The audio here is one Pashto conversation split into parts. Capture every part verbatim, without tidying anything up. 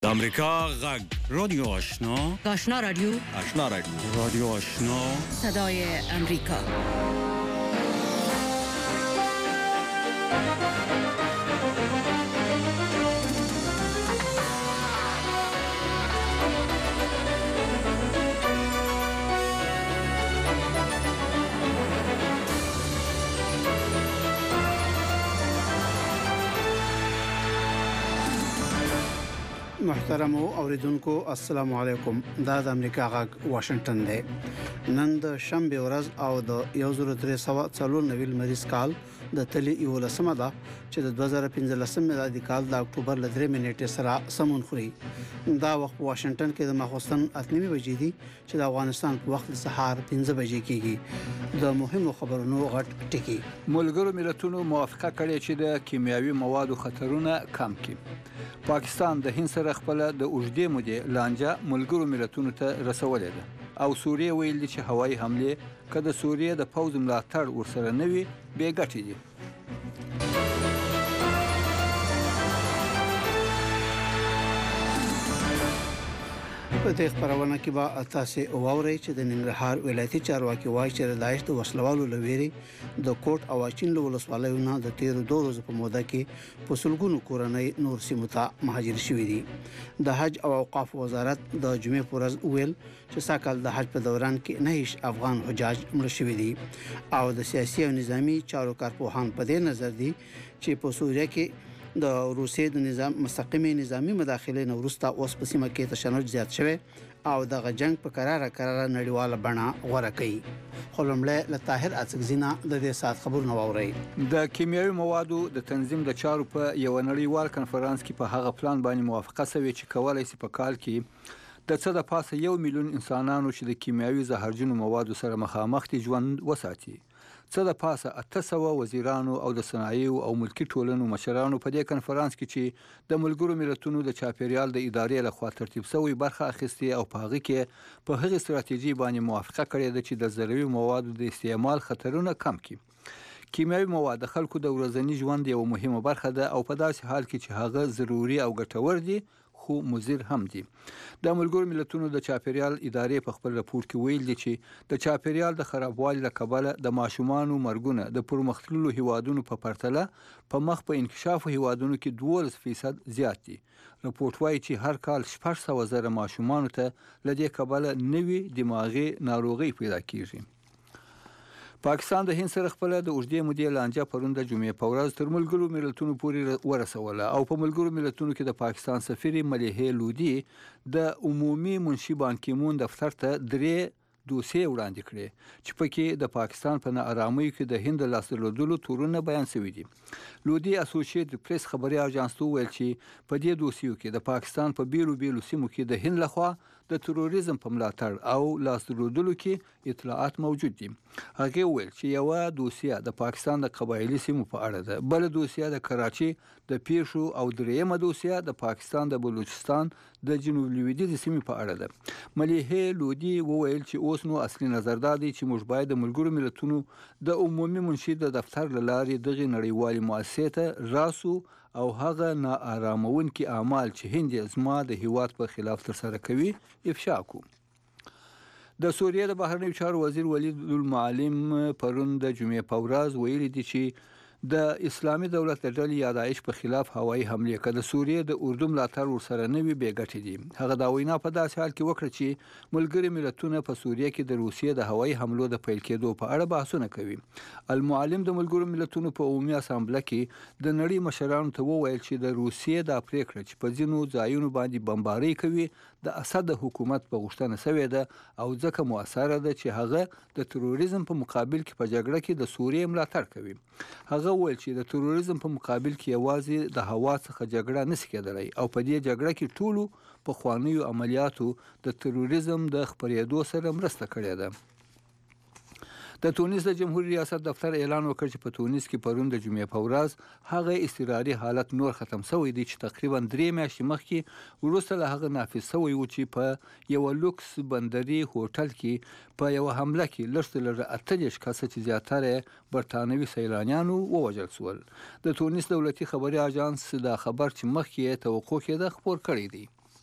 د امریکا غږ رادیو آشنا آشنا رادیو آشنا رادیو رادیو آشنا صدای امریکا. محترم اوریدونکو السلام علیکم. دا د امریکا غږ واشنگټن دی. نن د شنبه ورځ او د یو زر درې سوه څلور نوي مریض کال د تلی یولسمه ده چې د دوه زره پنځلسم میلادي کال د اکتوبر ل درې منېټې سره سمون خوري. دا وخت په واشنگټن کې د ماخوستن اته نیمې بجې دي چې د افغانستان په وخت سهار پنځه بجې کېږي. د مهمو خبرونو غټ ټکی. ملګرو ملتونو موافقه کړې چې د کیمیاوي موادو خطرونه کم کړي. پاکستان د هند سره خپل د اوږدې مودې لانجه ملګرو ملتونو ته رسولې ده او سوریه ویل چې هوایي حمله که د سوریه د پوځ ملاتړ ورسره نه وي بې ګټې دي. په دې خبرونه کې به تاسو واورئ چې د ننګرهار ولایتي چارواکي وایي چې داعش د وسلوالو لويري د کوټ او اچین له ولسوالیونو د تیر دوه ورځې په موده کې په سلګونو کورنۍ نور سیمو ته مهاجر شوي دي. د حج او اوقاف وزارت د جمعې پر ورځ ویل چې ساکال د حج په دوران کې نهیش افغان حجاج مړ شوي دي او د سیاسي او نظامی چارو کارپوهان په دې نظر دي چې په سوریه کې د روسیې د نظام مستقیمه نظامی مداخله نه وروسته اوس په سیمه کې تشنج زیات شوی او د جنگ په قراره قراره نړیواله بڼه غوړه کوي. خلمله له طاهر اڅکزینا د دې سات خبرونه واوري. د کیمیاوي موادو د تنظیم د چارو په یو نړیوال کنفرانس کې په هغه پلان باندې موافقه شوې چې کولای شي په کال کې د څه د پاسه یو میلیون انسانانو چې د کیمیاوي زهرجنو موادو سره مخامخ دي ژوند وساتي. څه د پاسه اته سوه وزیرانو او د صنایعو او ملکی ټولنو مشرانو په دې کنفرانس کې چې د ملګرو ملتونو د چاپیریال د ادارې لخوا ترتیب شوی برخه اخیستي او په هغه کې په هغه ستراتیژي باندې موافقه کړې ده چې د ضروري موادو د استعمال خطرونه کم کړي. کیمیاوي مواد د خلکو د ورځني ژوند یو مهمه برخه ده او په داسې حال کې چې هغه ضروري او ګټور دي خو مضر هم دي. د ملګرو ملتونو د چاپیریال ادارې په خپل راپور کې ویل دي چې د چاپیریال د خرابوالي له کبله د ماشومانو مرګونه د پرمختللو هیوادونو په پرتله په مخ په انکشافو هیوادونو کې دولس فیصد زیات دي. راپور وايي چې هر کال شپږ سوه زره ماشومانو ته له دې کبله نوي دماغي ناروغي پیدا کیږي. پاکستان د هند سره خپل د اوږدې مودې لانجه پرون د جمعې په ورځ تر ملګرو ملتونو پورې ورسوله او په ملګرو ملتونو کې د پاکستان سفیر ملیحه لودي د عمومي منشي بان کی مون دفتر ته درې دوسیې وړاندې کړې چې پکې د پاکستان په ناارامۍ کې د هند لاس درلودلو تورونه بیان شوي دي. لودي اسوسییټډ پریس خبري اژانس ته ویل چې په دې دوسیو کې د پاکستان په بیلو بیلو سیمو کې د هند لخوا د تروریزم په ملاتړ او لاس درلودلو کې اطلاعات موجود دي. هغه ویل چې یو دوسیه د پاکستان د قبایلی سیمو په اړه ده، بل دوسیه د کراچي د پیښو او دریمه دوسیه د پاکستان د بلوچستان د جنوب لویدیځ سیمې په اړه ده. ملیحه لودي وویل چې اوس نو اصلي نظر دا دی چې موږ باید د ملګرو ملتونو د عمومي منشي د دفتر له لارې دغه نړیوالې مؤسسې ته راسو او هغه ناارامونکي اعمال چې هند زما د هیواد په خلاف ترسره کوي افشا کړو. د سوریه د بهرنیو چارو وزیر ولید المعلم پرون د جمعې په ورځ ویلي دي چې د اسلامي دولت د ډلې یا داعش په خلاف هوایي حمله کړه د سوریه د اردو ملاتړ ورسره نه وي بې ګټې دي. هغه دا وینا په داسې حال کې وکړه چې ملګري ملتونه په سوریه کې د روسیې د هوایي حملو د پیل کېدو په اړه بحثونه کوي. المعلم د ملګرو ملتونو په عمومي اسامبله کې د نړۍ مشرانو ته وویل چې د روسیې د پریکړه چې په ځینو ځایونو باندې بمباري کوي د اسد حکومت په غوښتنه شوې ده او ځکه مؤثره ده چې هغه د تروریزم په مقابل کې په جګړه کې د سوریې ملاتړ کوي. هغه ویل چې د تروریزم په مقابل کې یوازې د هوا څخه جګړه نشي کېدلی او په دې جګړه کې ټولو په خوانیو عملیاتو د تروریزم د خپرېدو سره مرسته کړې ده. د تونس د جمهوریت ریاست دفتر اعلان وکړ چې په تونس کې پرون د جمعې په ورځ هغه اضطراري حالت نور ختم شوی دی چې تقریبا درې میاشتې مخکې وروسته له هغه نافذ شوی و چې په یو لوکس بندري هوټل کې په یو حمله کې لږ تر لږه اته دېرش کسه چې زیاتره برتانوي سیلانیانو ووژل شول. د تونس دولتي خبري اژانس دا خبر چې مخکې توقع کېده خپور کړی دی.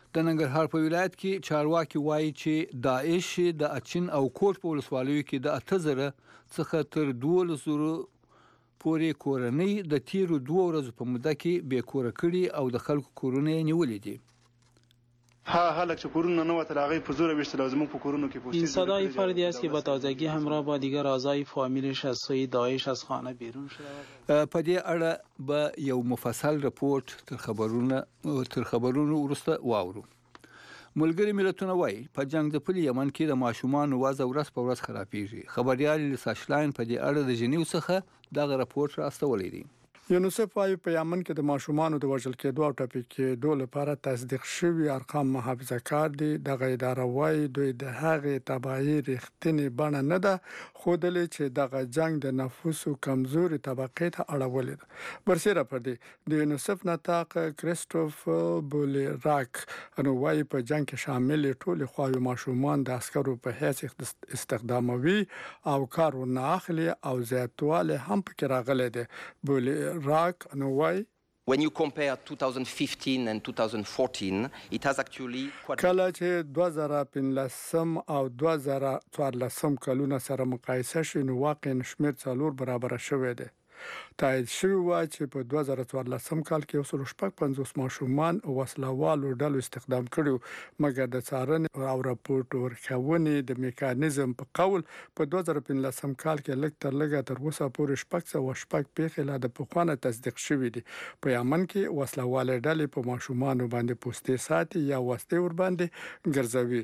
د ننګرهار په ولایت کې چارواکي وایي چې داعش د اچین او کوټ په ولسوالیو کې د اته زره څخه تر دولس زره پورې کورنۍ د تیرو دوه ورځو په موده کې بې کوره کړي او د خلکو کورونه یې نیولي دي. ها هلک چې کورونه نه وته لاغی په زور وشت لازم په کورونو کې پوسټ. این صدای فردی است که با تازگی همراه با دیگر اعضای فامیلش از سوی داعش از خانه بیرون شده. په دې اړه به یو مفصل رپورت تر خبرونه تر خبرونو وروسته واورو. ملګری ملتونه وایي په جنگ د پلي یمن کې د ماشومان وضع ورځ په ورځ خرابېږي. خبريال لساشلاین په دې اړه د جنیو څخه دغه رپورت راستولی دی. یونیسف وايي په یمن کې د ماشومانو د وژل کېدو او ټپي کېدو لپاره تصدیق شوي ارقام محافظه کار دي. دغه اداره وايي دوی د هغې تباهي رښتینې بڼه نه ده ښودلې چې دغه جنگ د نفوسو کمزوري طبقې ته اړولې ده. برسېره پر دې د یونیسف نطاق کریسټوف بولیراک نو وايي په جنگ کې شامل ټول خواوې ماشومان د عسکرو په حیث استخداموي او کار ورنه اخلي او زیاتوالی هم پکې راغلی دی. بولی Rock and why? When you compare twenty fifteen and twenty fourteen, it has actually کله چې دوه زره پنځلس او دوه زره څوارلس کلونه سره مقایسه شي نو واقعا شمېر څلور برابر شوی دی. تایید شوی و چې په دوه زره څوارلس کال کې یو سل شپږ پنځوس ماشومان وسلوالو ډلو استخدام کړي مګر د څارنې او راپورټ ورکونې د میکانیزم په قول په دوه زره پنځلس کال کې لږ تر لږه تر اوسه پورې شپږ سوه شپږ پیښې لا د پخوانه تصدیق شوې دي. په یمن کې وسلوالې ډلې په ماشومانو باندې پوستې ساتي یا وسلې ور باندې ګرځوي.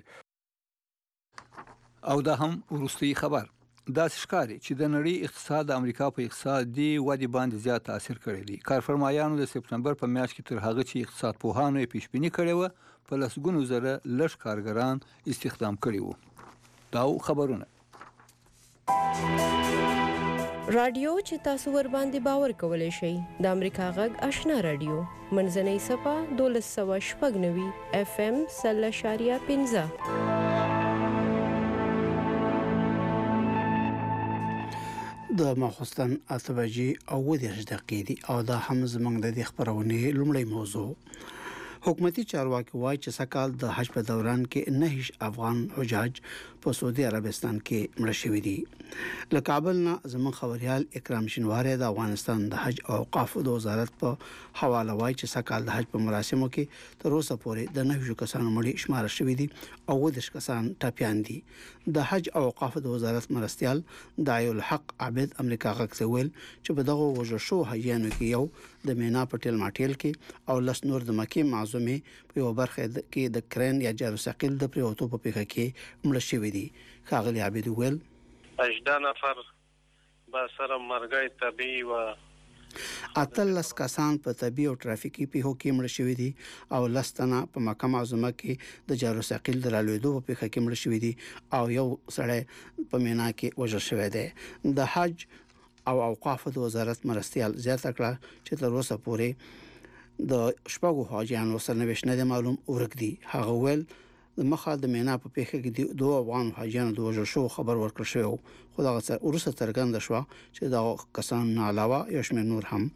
او دا هم وروستي خبر دا ښکاري چې د نړۍ اقتصاد د امریکا په اقتصادي ودې باندې زیات تاثیر کړی دی. کارفرمایانو د سپتمبر په میاشت کې تر هغه چې اقتصاد پوهانو یې پیشبیني کړې وه په لسګونو زره لږ کارګران استخدام کړي وو. دا خبرونه رادیو چې تاسو ور باندې باور کولی شئ د امریکا غږ آشنا رادیو منځنۍ صفه دولس سوه شپږ نوي اف ام سل اشاریه پنځه. د ماخوستن اته بجې او اووه دېرش دقیقې دي او دا هم زموږ د دې خپرونې لومړی موضوع. حکومتي چارواکي وایي چې سکهال د حج په دوران کې نهش افغان حجاج په سعودي عربستان کې مړه شوي دي. له کابل نه زموږ خبريال اکرام شینواری د افغانستان د حج او اوقاف د وزارت په حواله وایي چې سکهال د حج په مراسمو کې تر اوسه پورې د نهشو کسانو مړي شمار شوي دي او اووه دېرش کسان ټپیان دي. د حج او اوقاف د وزارت مرستيال داعی الحق عابد امریکا غږ ته ویل چې په دغه وژل شو حجیانو کې یو د مینا پټیل ماټیل کې او لس نور د مکې معظمه په یو برخه کې د کرین یا جاروسقیل د پریوتو په پیښه کې مړه شوي دي. ښاغلي عابد ویل اجدا نفر با سره مرګي طبيعي و اتلس کسان په طبي او ټرافیکي پیښو کې مړه شوي دي او لستنه په مکه معظمه کې د جاروسقیل د رالوېدو په پیښه کې مړه شوي دي او یو سړی په مینا کې وژل شوی دی. د حج او اوقاف د وزارت مرستيال زیاته کړه چې تر اوسه پورې د شپږو حاجیانو سرنوشت نه معلوم ورک دي. هغه ویل د مخه د مینا په پیښه کې دوه افغان حاجیانو د وژل شو خبر ورکړ شو خو دا ورسره څرګنده شو چې دا کسان نه علاوه یو شمېر نور هم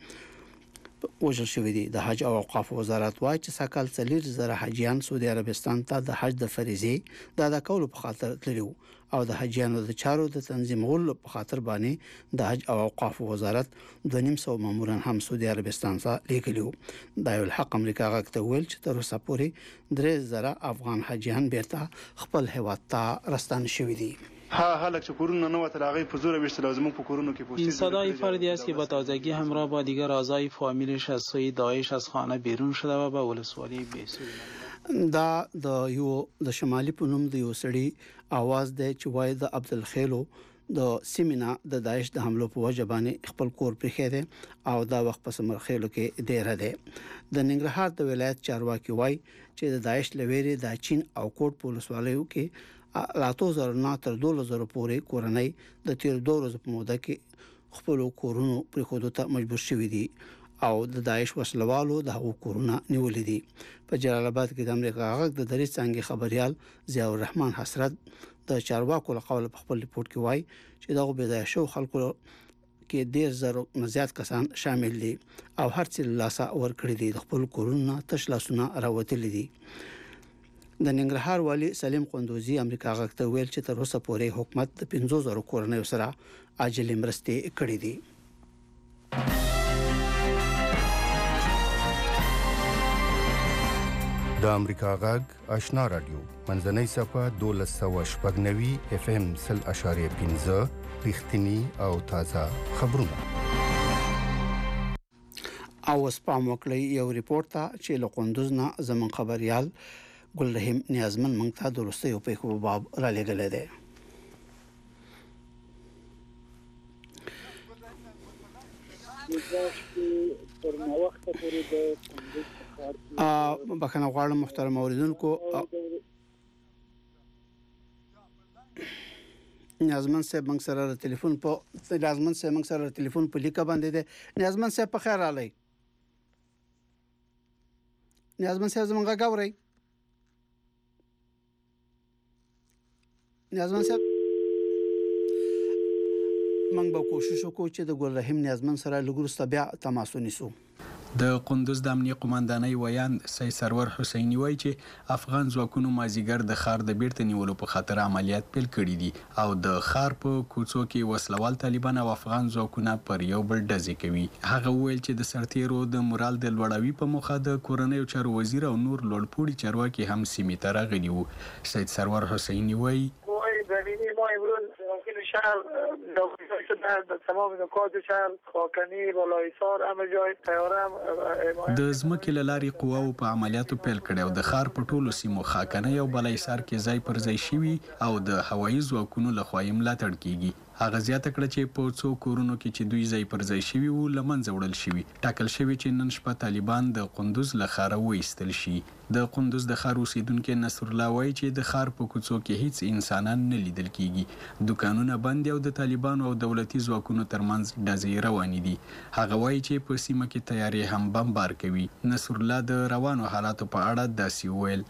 وژل شوي دي. د حج او اوقاف وزارت وایي چې سکهال څلور زره حاجیان سعودي عربستان ته د حج د فریضې د ادا کولو په خاطر تللي او د حجیانو د چارو د تنظیمولو په خاطر باندې د حج او اوقاف وزارت د نیم سو ماموران هم سعودي عربستان ته لیږلي وو. داعی الحق امریکا غږ ته ویل چې تر اوسه پورې درې زره افغان حاجیان بیرته خپل هیواد ته راستانه شوي دي. ها هلک چې کورونه نه وته لاغی په زور وشت لازم په کورونو کې پوسټ. این صدای فردی است که با تازگی همراه با دیگر اعضای فامیلش از سوی داعش از خانه بیرون شده و به ولسوالی بیسوی. دا د یو د شمالي په نوم د یو سړي आवाज دی چې وای د عبدالخیلو د سیمینا د داعش د حملو په وجه باندې خپل کور پرېښی دی او دا وخت په سمرخیلو کې ډیره دی. د ننګرهار د ولایت چارواکي وای چې د داعش لویری د چین او کوټ په ولسوالیو کې راتو زر نه تر دولس زره پورې کورنۍ د تیر دوه ورځې په موده کې خپل کورونو پرېښودو ته مجبور شوي دي او د داعش وسلوالو د هغو کورونه نیولي دي. په جلال آباد کې د امریکا غږ د درې څانګې خبريال ضیاء الرحمن حسرت د چارواکو له قول په خپل ریپورت کې وایي چې دغه بې ځایه شو خلکو کې ډېر زر نه زیات کسان شامل دي او هر څه لاسه ورکړي دي د خپل کورونه تش لاسونه راوتلي دي. د ننګرهار والي سلیم قندوزي امریکا غږ ته ویل چې تر اوسه پورې حکومت د پنځه زره کورنیو سره عاجل مرستې کړې دي. د امریکا غږ آشنا رادیو منځنۍ صفه دولس سوه شپږ نوي اف ام سل اشاریه پنځه رښتینی او تازه خبرونه. او سپام وکړی یو ریپورت ته چې له قندوز نه زمون خبريال ګل رحیم نیازمن مونږ ته درسته یو په خو باب را لګل دی. ا بخنه غواړم محترم اوریدونکو نیازمن صاحب موږ سره ټلیفون په نیازمن صاحب موږ سره ټلیفون په لیکه باندې دی. نیازمن صاحب په خیر رالی. نیازمن صاحب زمونږ غاوري. نیازمن صاحب موږ به کوشش وکړو چې د ګل رحیم نیازمن سره لګورسته بیا تماس ونیسو. د قندوز د امنیه قومندانۍ ویان سید سرور حسیني وایي چې افغان ځواکونو مازیګر د ښار د بیرته نیولو په خاطر عملیات پیل کړي دي او د ښار په کوڅو کې وسلوال طالبان او افغان ځواکونه پر یو بل ډزې کوي. هغه وویل چې د سرتیرو د مورال د لوړاوي په موخه د کورنیو چارو وزیر او نور لوړپوړي چارواکي هم سیمې ته راغلي وو. سید سرور حسینی وایي زمینی ما امروز ممکن شهر در تمام نقاط شهر خاکنی بالایسار همه جای تیاره د ځمکې له لارې قواو په عملیاتو پیل کړي او د ښار په ټولو سیمو خاکنی او بالایسار کې ځای پر ځای شوي او د هوایي ځواکونو لخوا یې ملاتړ کیږي. هغه زیاته کړه چې په څو کورونو کې چې دوی ځای پر ځای شوي وو له منځه وړل شوي. ټاکل شوي چې نن شپه طالبان د قندوز له ښاره وایستل شي. د قندوز د ښار اوسیدونکي نصر الله وایي چې د ښار په کوڅو کې هیڅ انسانان نه لیدل کیږي. دکانونه بند او د طالبانو او دولتي ځواکونو ترمنځ ډزې روانې دي. هغه وایي چې په سیمه کې تیارې هم بمبار کوي. نصر الله د روانو حالاتو په اړه داسې وویل.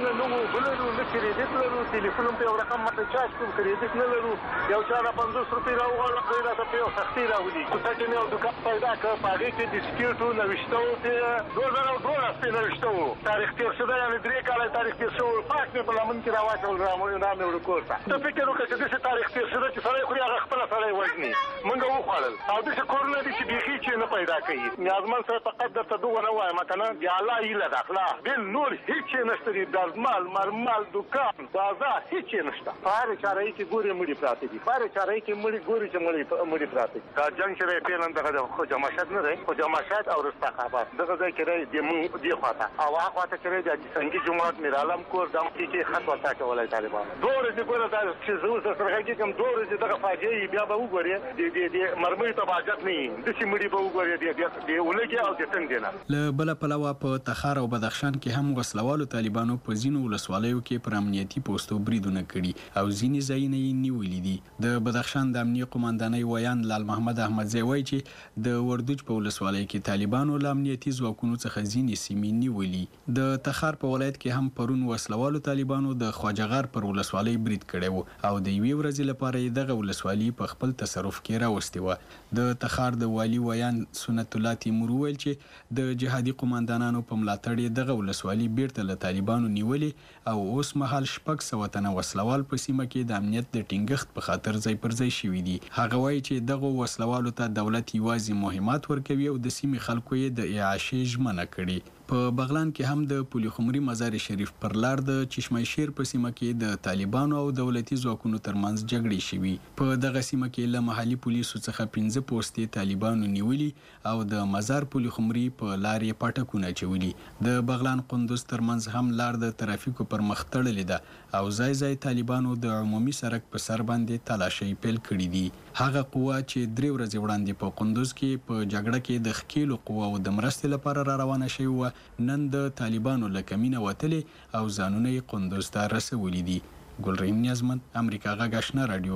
ټلیفون په یو رقم مته چارج کوم کریډټ نه لرو یو چا پنځوس روپۍ راوغواړه خو راته په یو سختي راولي کوڅه کې مې یو دوکان پیدا کړ په هغې کې د سکیټو نوشته وو چې دوه زره دولس پرې نوشته وو تاریخ تېر شوی یعنې درې کاله تاریخ تېر شوی پاک مې په لمن کې راواچول را مې وړو کور ته ته فکر وکړه چې داسې تاریخ تېر شوی چې سړی خوري هغه خپله سړی وژني موږ وخوړل او داسې کورونه دي چې بیخي چې نه پیدا کوي. نیازمن صاحب فقط درته دغه نه وایم که نه د الله هیله ده خلا بل نور هېڅ شی نشته دي درمل مرمل دوکان بازار هیڅ نشته. په هر چارې کې ګوري مړي پراته دي. په هر چارې کې مړي ګوري چې مړي مړي پراته دي. دا جنگ چې پیلن دغه خو جماشت نه دی خو جماشت او رستاخاباد دغه ځای کې دی د مونږ دی خواته او هغه خواته چې دی د سنگي جماعت میرالم کور دم کې خط ورته کولای طالبان دور دې ګوره دا چې زو سره کې کوم دور دې دغه فاجعه بیا به وګوري د دې د مرمۍ تباجت نه د سې مړي به وګوري د دې ولګي او د څنګه نه له بل پلوه په تخار او بدخشان کې هم وسلوالو طالبانو په ځینو ولسوالیو کې پر امنیتي پوسټو بریدونه کړي او ځینې ځایونه یې نیولي دي. د بدخشان د امنیه قومندانۍ ویان لال محمد احمدزی وایي چې د وردوج په ولسوالۍ کې طالبانو له امنیتي ځواکونو څخه ځینې سیمې نیولي. د تخار په ولایت کې هم پرون وسلوالو طالبانو د خواجهغار پر ولسوالۍ برید کړی و او د یوې ورځې لپاره یې دغه ولسوالي په خپل تصرف کې راوستې وه. د تخار د والي ویان سنت الله تیمور وویل چې د جهادي قومندانانو په ملاتړ یې دغه ولسوالي بیرته له طالبانو نیولې او اوس مهال شپږ سوه تنه وسلوال په سیمه کې د امنیت د ټینګښت په خاطر ځای پر ځای شوي دي. هغه وایي چې دغه وسلوالو ته دولت یوازې مهمات ورکوي او د سیمې خلکو یې د اعاشې ژمنه کړې. په بغلان کې هم د پولیخمري مزار شریف پر لار د چشمه شیر په سیمه کې د طالبانو او دولتي ځواکونو ترمنځ جګړې شوي. په دغه سیمه کې له محلي پولیسو څخه پنځه پوستې طالبانو نیولي او د مزار پولیخمري په لار یې پاټکونه اچولي. د بغلان قندوز ترمنځ هم لار د ترافیکو پر مخ تړلې ده او ځای ځای طالبانو د عمومي سړک په سر باندې تلاشۍ پیل کړي دي. هغه قوه چې درې ورځې وړاندې په قندوز کې په جګړه کې د ښکیلو قواو د مرستې لپاره را روانه شوې وه نن د طالبانو له کمینه وتلې او ځانونه یې قندوز ته رسولي دي. ګلرحیم نیازمن امریکا غږ آشنا رادیو.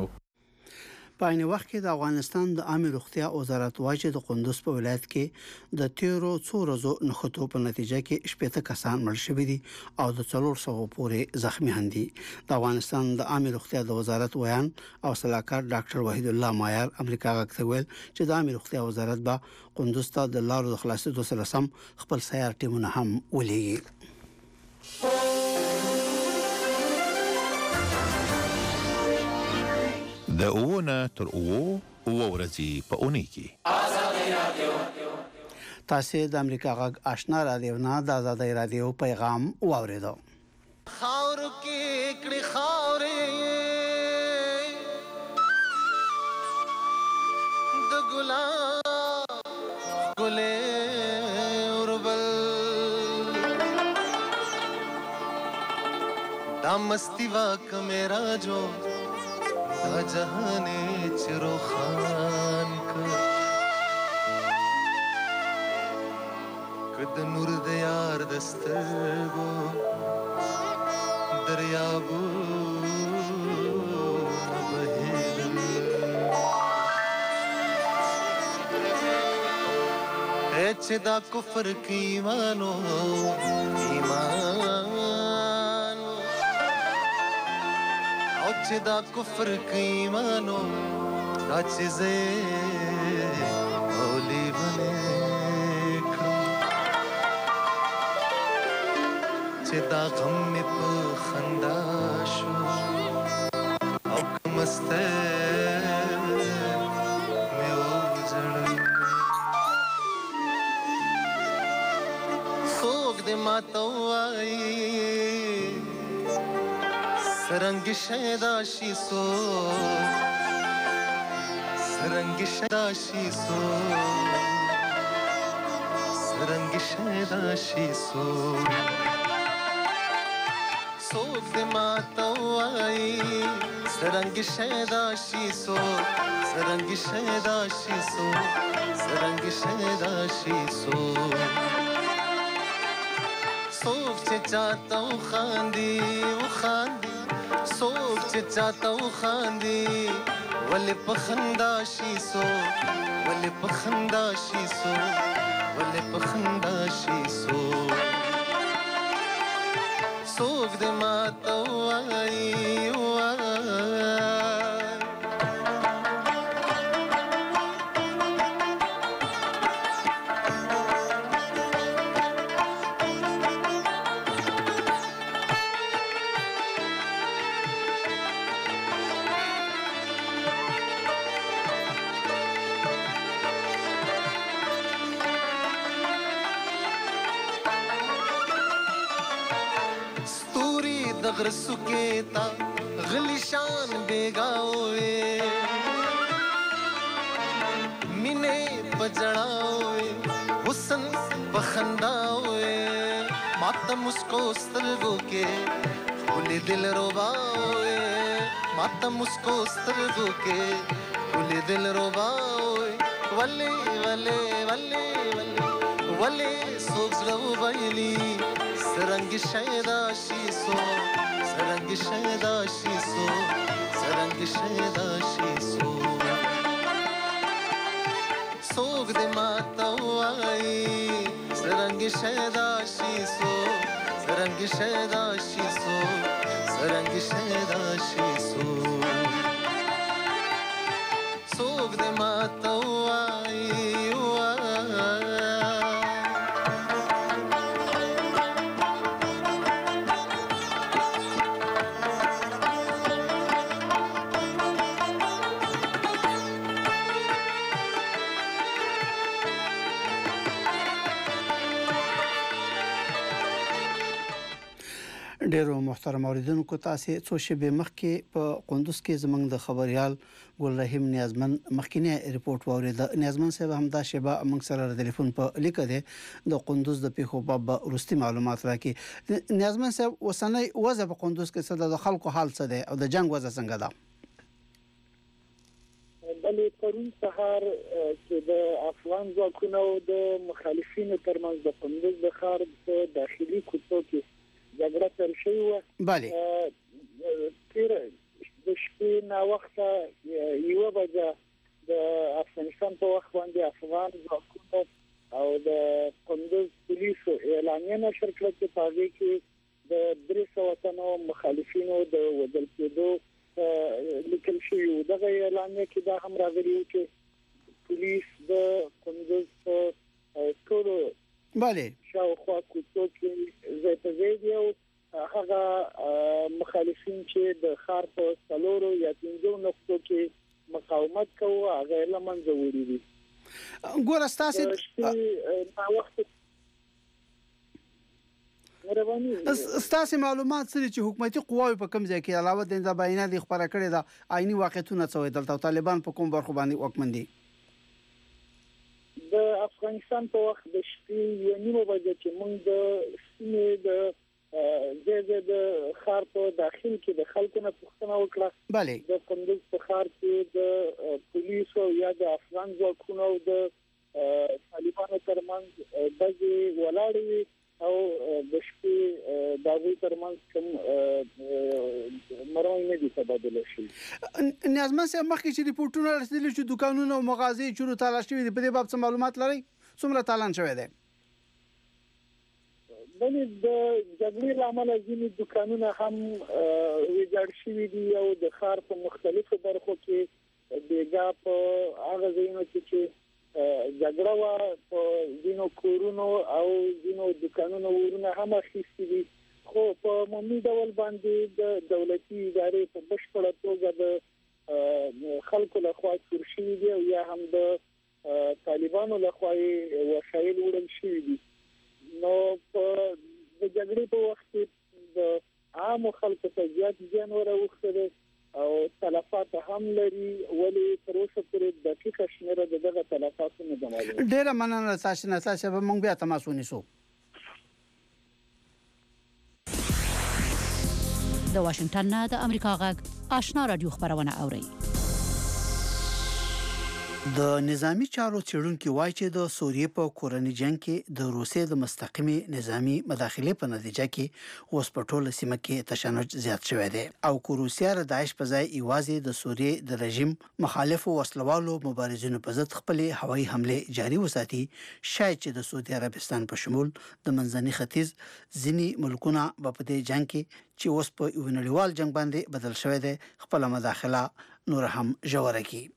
په عین وخت کې د افغانستان د عامه روغتیا وزارت وايي چې د قندوز په ولایت کې د تیرو څو ورځو نښتو په نتیجه کې شپږ کسان مړ شوي دي او د څلور سوه پورې زخمی هم دي. د افغانستان د عامه روغتیا د وزارت ویان او صلاحکار ډاکټر وحید الله مایار امریکا غږ ته ویل چې د عامه روغتیا وزارت به قندوز ته د لارو د خلاصېدو سره سم خپل سیار ټیمونه هم ولېږي. د اوونه تر اوو اوه ورځې په اونۍ کې. تاسو د امریکا غږ آشنا رادیو نه د آزادۍ رادیو پیغام واوریدو. خاور کې کړي خاورې د ګلاب ګلې اوربل دا مستی واک میرا جو دا جهان چرو خان کر کد نور د یار دسترګو دریابو بهیدل چې دا کفر کی ایمانو ایمان او چې دا کفر کی ایمانو دا چیزې اولی بنے چې دا غم می په خندا شو او کمسته می وځړل څوک دې ماته وایي سرنګ شیدا شي سو سرنګ شیدا شي سو سرنګ شیدا شي سو سوک دے ماتا وائی سرنگ شیدا شیسو سرنگ شیدا شیسو سرنگ شیدا شیسو سوک چے چاہتا ہوں خاندی وہ خاندی سوک چے چاہتا ہوں خاندی ولی پخندا شیسو ولی پخندا شیسو ولی پخندا شیسو سوک دے ماتا وائی وائی دغر سکیتا غلی شان بیگاوے مینے پجڑاوے حسن بخنداوے ماتم اس کو سترگو کے کھلی دل روباوے ماتم اس کو سترگو کے کھلی دل روباوے ولی ولی ولی ولی ولی سوکزلو بایلی سرنگ شیدا شیسو سرنگ شیدا شیسو سرنگ شیدا شیسو سوک دے ماتا وائی سرنگ شیدا شیسو سرنگ شیدا شیسو سرنگ شیدا شیسو سوک دے ماتا وائی وائی ډیرو محترم اوریدونکو تاسو څو شپې مخکې په قندوز کې زمنګ د خبريال ګل رحیم نیازمن مخکینه ریپورت واورید. نیازمن صاحب هم دا شبا موږ سره د ټلیفون په لیکه ده د قندوز د پیښو په ورستي معلومات راکې. نیازمن صاحب وسنۍ وضع په قندوز کې څه د خلکو حال څه ده او د جنگ وضع څنګه ده؟ بلې پرون سهار چې د افغان ځواکونو د مخالفینو ترمنځ د قندوز د ښار په داخلي کوڅو کې جګړه تر شوی و. بله تیر د شپې نا وخته یو بجه د افغانستان په وخت باندې افغان ځواکونو او د قندوز پولیسو اعلامیه نشر کړه چې په هغه کې د درې سوه تنو مخالفینو د وژل کېدو لیکل شوي و. دغه اعلامیه کې دا هم راغلي و چې پولیس د قندوز په ټولو بله شاوخوا کوڅو کې زه په زیږ یو هغه مخالفین چې د خار په څلورو یا پنځو نقطو کې مقاومت کوي هغه لمنځه وړي دي. ګور استاسي په وخت استاسي معلومات سره چې حکومتي قواوی په کوم ځای کې علاوه د بیانات خبره کړې ده عیني واقعیتونه څه وي دلته طالبان په کوم برخو باندې وکمن دي؟ د افغانستان په وخت د شپې یو نیمه بجې چې موږ د سیمې د زه د خار په داخل کې د خلکو نه پوښتنه وکړه. بله د کندوز په خار کې د پولیسو یا د افغان ځواکونو او د طالبانو ترمنځ بعضې ولاړې او د شپې د هغوی ترمنځ کوم مرمۍ نه دي تبادله شوي. نیازمن صاحب مخکې چې ریپورټونه رسېدلي چې دوکانونه او مغازې چورو تالا شوي دي په دې باب څه معلومات لرئ؟ څومره تالان شوی دی؟ بلې د جګړې له امله ځینې دوکانونه هم ویجاړ شوي دي او د ښار په مختلفو برخو کې بېګا په هغه ځایونو کې چې جګړه وه په ځینو کورونو او ځینو دوکانونو ورونه هم اخیستي دي، خو په عمومي ډول باندې د دولتي ادارې په بشپړه توګه د خلکو لخوا چور شوي دي او یا هم د طالبانو لخوا یې وسایل وړل شوي دي. نو په د جګړې په وخت کې د عامو خلکو ته زیات زیان وراوښتی دی او تلفات هم لري، ولې تر اوسه پورې دقیقه شمېره د دغه تلفاتو نه ده معلومه. ډېره مننه تاسو نه تاسو به موږ بیا تماس ونیسو. د واشنگټن نه د امریکا غږ آشنا رادیو خبرونه اوري. د نظامی چارو چیرونکو وایي چې د سوریې په کورنی جنگ کې د روسیې د مستقیمي نظامی مداخله په نتیجه کې اوس په ټوله سیمه کې تشنج زیات شوی دی او کو روسیا د داعش په ځای ایوازي د سوریې د رژیم مخالفو وسلوالو مبارزینو په ضد خپل هوایي حمله جاري وساتي. شاید چې د سعودي عربستان په شمول د منځني ختیځ ځینی ملکونه په دې جنگ کې چې اوس په یو نړیوال جنگ باندې بدل شوی دی خپل مداخله نور هم ژوره کی.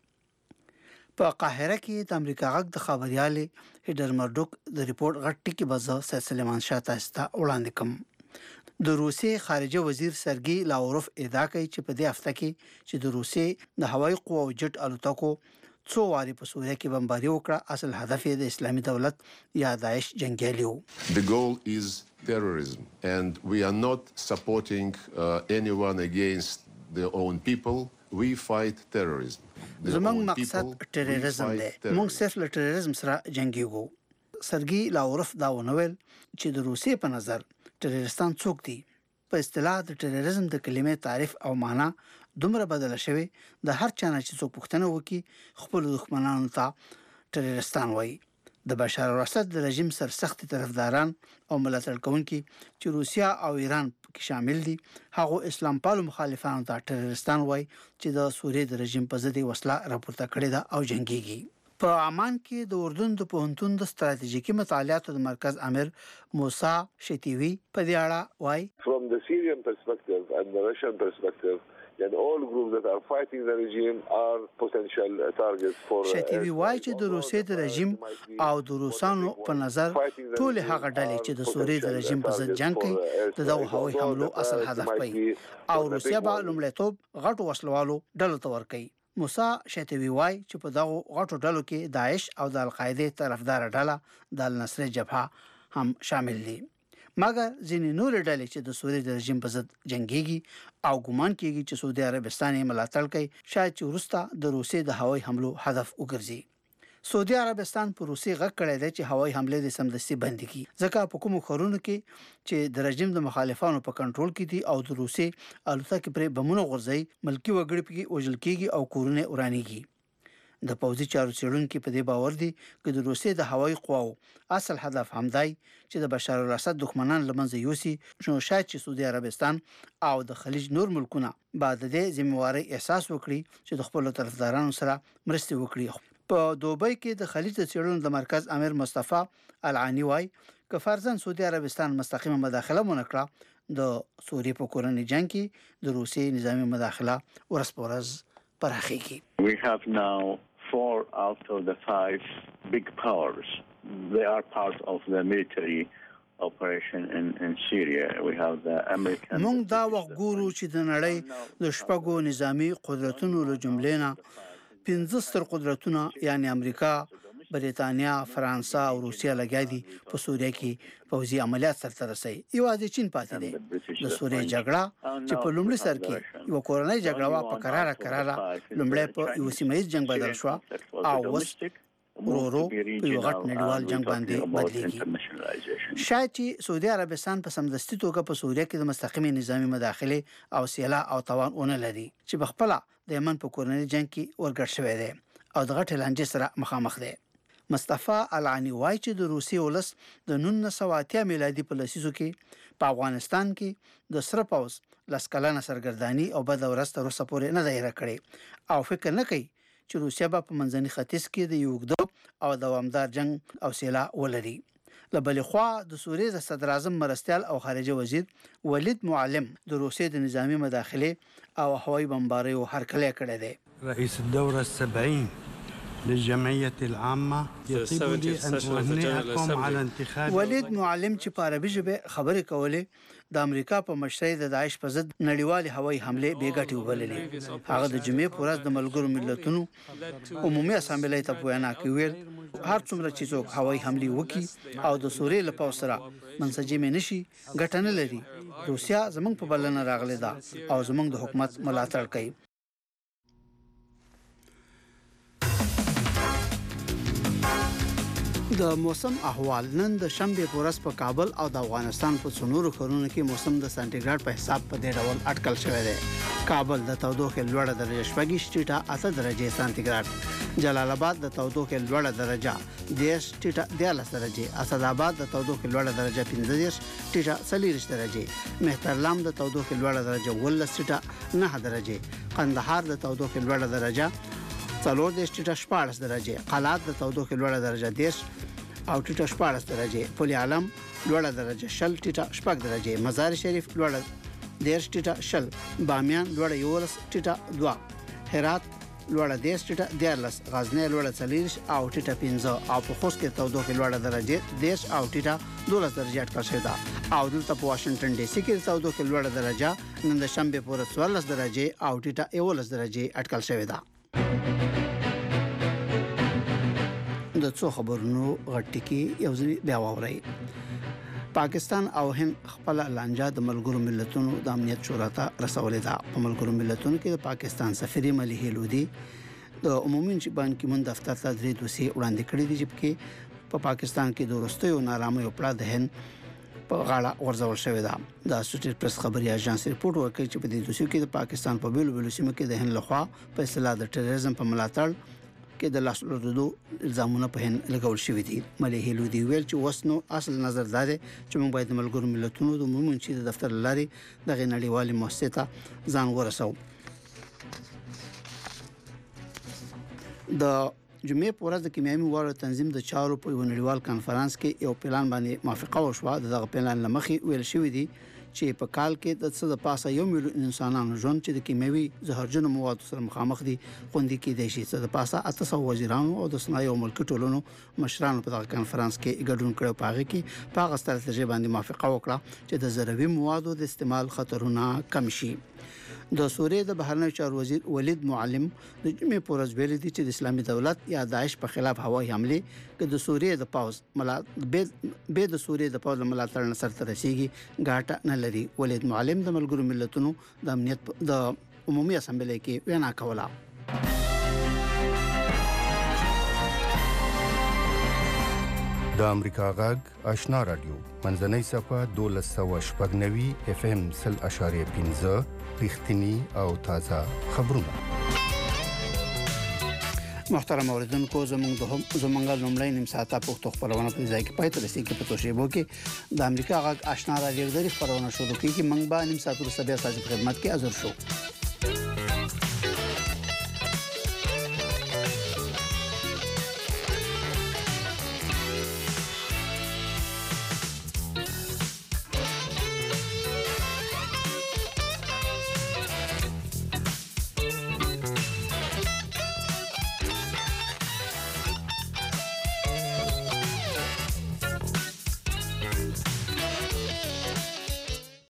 په قاهره کې د امریکا غږ د خبريال هیډر مردوک د ریپورت غټ ټکی بزا سید سلیمان شاه تاسو ته وړاندې کوم. د روسي خارجه وزیر سرګي لاوروف ادعا کوي چې په دې هفته کې چې د روسي د هوایي قواو جټ الوتکو څو واري په سوریه کې بمباري وکړه، اصل هدف یې د اسلامي دولت یا داعش جنگیالیو. The goal is terrorism and we are not supporting uh, anyone against their own people. We fight terrorism. زمونږ مقصد ټیرریزم دی، موږ صرف له ټیرریزم سره جنگیږو. سرګي لاوروف دا ونویل چې د روسیې په نظر ټیرریستان څوک دي. په اصطلاح د ټیرریزم د کلمې تعریف او معنا دومره بدله شوی د هر چا نه چې څوک پوښتنه وکړي خپل دښمنانو ته ټیرریستان وایي. د بشار الاسد د رژیم سرسخت طرفداران او ملاتړ کوونکي چې روسیا او ایران کې شامل دي هغه اسلام پالو مخالفانو ته ټیرریستان وایي چې د سوریې د رژیم په ضد وسله راپورته کړې ده او جنگيږي. په عمان کې د اردن د پوهنتون د ستراتیژیکي مطالعاتو د مرکز امیر موسی شتیوی په دې اړه وایي From the Syrian perspective and the Russian perspective and all groups that are fighting the regime are potential targets for شتیوی وایي چې د روسیې د رژیم او د روسانو په نظر ټول هغه ډلې چې د سوریې د رژیم په ضد جنگ کوي د دغه هوایي حملو اصل هدف وي او روسیا به لومړیتوب غټو وسلوالو ډلو ته ورکوي. موسی شتیوی وایي چې په دغه غټو ډلو کې داعش او د القاعده طرفدار ډله د النصر جبهه هم شامل دي، مګر ځینې نور ډلې چې د سوریې د رژیم په ضد جنگيږي او ګومان کیږي چې سعودي عربستان یې ملاتړ کوي شاید چې وروسته د روسیې د هوایي حملو هدف وګرځي. سعودي عربستان په روسي غږ کړی دی چې هوایي حمله د سمدستي بند کړي ځکه په کوم خورونو کې چې د رژیم د مخالفانو په کنټرول کې دي او د روسي الوتکې پر بمونو غورځي ملکی وګړي په وژل کېږي او کورونه ورانېږي. د پوځي چارو څېړونکو په دې باور دي چې د روسي د هوایي قواو اصل هدف همدای چې د بشار الاسد دښمنان لمنځه یوسي، نو شاید چې سعودي عربستان او د خلیج نور ملکونه بعد د ذمہواری احساس وکړي چې د خپل طرفدارانو سره مرسته وکړي. په دوبۍ کې د خلیج څېړنو د مرکز امیر مصطفی العانی وای ک فرضاً سعودي عربستان مستقیمه مداخله ونکړه د سوریې په کورنی جنگ کې د روسي نظامی مداخله ورسپورز پرخیږي. We have now four out of the five big powers. They are part of the military operation in, in Syria. We have the American. موږ دا وخت ګورو چې د نړۍ د شپږو نظامی قدرتونو له جملې نه پنځه ستر قدرتونه یعنی امریکا، بریتانیا، فرانسه او روسیا لګیا دي په سوریه کې فوزي عملیات سرته رسي. یوازې چین پاتې دی. د سوریه جګړه چې په لومړي سر کې یو کورنۍ جګړه وا په قراره قراره لومړی په یو سیمایي جنگ بدل شو او اوس ورو په یو غټ نړیوال جنگ باندې بدلیږي. شاید چې سعودي عربستان په سمدستي توګه په سوریه کې د مستقیمي نظامی مداخله او سیاله او توان ونه لري چې بخپله د یمن په کورنۍ جنگ کې ورګډ شوی دی او د غټ لانجې سره مخامخ دی. مصطفی العانی وایي چې د روسي ولس د نولس سوه اتیا میلادي په لسیزو کې په افغانستان کې د سره پوز لسکلانه سرګردانی او بد ورسته روسه پورې نه دایره کړي او فکر نه کوي چې روسیا په منځني ختیځ کې د یو وګړو او دوامدار جنگ او سیلا ولري. لبل خوا د سوریې د صدر اعظم مرستیال او خارجه وزیر ولید معلم د روسیې د نظامی مداخله او هوایي بمبارۍ هرکلی کړی دی. رئيس الدورة السبعين للجمعية العامة يطيب لي أن أهنئكم على انتخاب ولید معلم چې په عربي ژبه خبرې کولې د امریکا په مشرۍ د داعش په ضد نړیوالې هوایي حمله بیګټي وبللې. هغه د جمعې په ورځ د ملګرو ملتونو عمومي اسامبلې ته وینا کوي هر څومره چې څوک هوایي حمله وکړي او د سوریې له پوځ سره منسجم نشي ګټه نه لري. روسیا زمونږ په بلنه راغلې ده او زمونږ د حکومت ملاتړ کوي. د موسم احوال نن د شنبه په ورځ په کابل او د افغانستان په څلورو ښارونو کې موسم د سانتیګریډ په حساب په دې ډول اټکل شوی دی. کابل د تودوخې لوړه درجه شپږ ټیټه اته درجه سانتیګریډ، جلال آباد د تودوخې لوړه درجه دیش ټیټه دیارلس درجه، اسداباد د تودوخې لوړه درجه پنځه دیش ټیټه څلوېښت درجه، مهترلام د تودوخې لوړه درجه اوولس ټیټه نه درجه، قندهار د تودوخې لوړه درجه څلور دیش ټیټه شپاړس درجه، قلات د تودوخې لوړه درجه دیش او ټیټه شپاړس درجه، پل علم لوړه درجه شل ټیټه شپږ درجه، مزار شریف لوړه دیش ټیټه شل، بامیان لوړه یولس ټیټه دوه، هرات لوړه دیش ټیټه دیارلس، غزنی لوړه څلوېښت او ټیټه پنځه او په خوست کې تودوخې لوړه درجه دیش او ټیټه دولس درجه اټکل شوې ده. او دلته په واشنگټن ډي سي کې تودوخې لوړه درجه نن د شنبه په ورځ څوارلس درجه او ټیټه یولس درجه اټکل شوې ده. د څو خبرونو غټکی یو ځل بیا واوري. پاکستان او هند خپل لانجه د ملګرو ملتونو د امنیت شورا ته رسولې ده. په ملګرو ملتونو کې د پاکستان سفیر ملیحه لودي د عمومي بان کی من دفتر ته درې دوسیې وړاندې کړې دي چې په پاکستان کې د وروستیو نارامۍ په اړه د هند په غاړه ورزول شوې ده. د اسوسییټډ پریس خبري اژانس ریپورت ورکړي چې په دې دوسیو کې د پاکستان په بیلو بیلو سیمو کې د هند لخوا په اصطلاح د ټیرریزم په ملاتړ کې د لاس لوردو الزامونه په هند لګول شوې دي. ملیحه لودي ویل چې وسنو اصل نظر دا دی چې موږ باید ملګرو ملتونو د عمومي د دفتر لاري د نړیوالې مؤسسې ته ځان ورسو. د جمعې په ورځ د کیمیاوي موادو تنظیم د چارو په یو نړیوال کانفرنس کې یو پلان باندې موافقه وشوه. دغه پلان لمخې ویل شوې دي چې په کال کې د څه د پاسه یو میلیون انسانانو ژوند چې د کیمیاوي زهرجنو موادو سره مخامخ دي خوندي کېدای شي. څه د پاسه اته سوه وزیرانو او د صنایعو ملکي ټولنو مشرانو په دغه کانفرنس کې ګډون کړی. په هغه کې په هغه ستراتیژي باندې موافقه وکړه چې د ضروري موادو د استعمال خطرونه کم شي. د سوریې د بهرنیو چارو وزیر ولید معلم د جمعې په ورځ ویلي دي چې د اسلامي دولت یا داعش په خلاف هوایي حمله کې د سوریې د پاوز ملات به د سوریې د پاوز ملاتړ نه سره رسیږي ګاټه نه لري. ولید معلم د ملګرو ملتونو د امنیت د عمومي اسامبلې کې وینا کوله. د امریکا غږ آشنا رادیو منځنۍ صفه دولس سوه شپږ نوي اف ام سل اشاریه پنځه رښتینی او تازه خبرونه. محترم اوریدونکو زموږ د زمونږ لومړی نیم ساعته پښتو خبرونه په ځای کې پای ته رسیدي په توشیبو کې د امریکا غږ آشنا رادیو د خبرونه شروع کیږي. موږ به نیم ساعت وروسته بیا تاسو خدمت کې حاضر شو.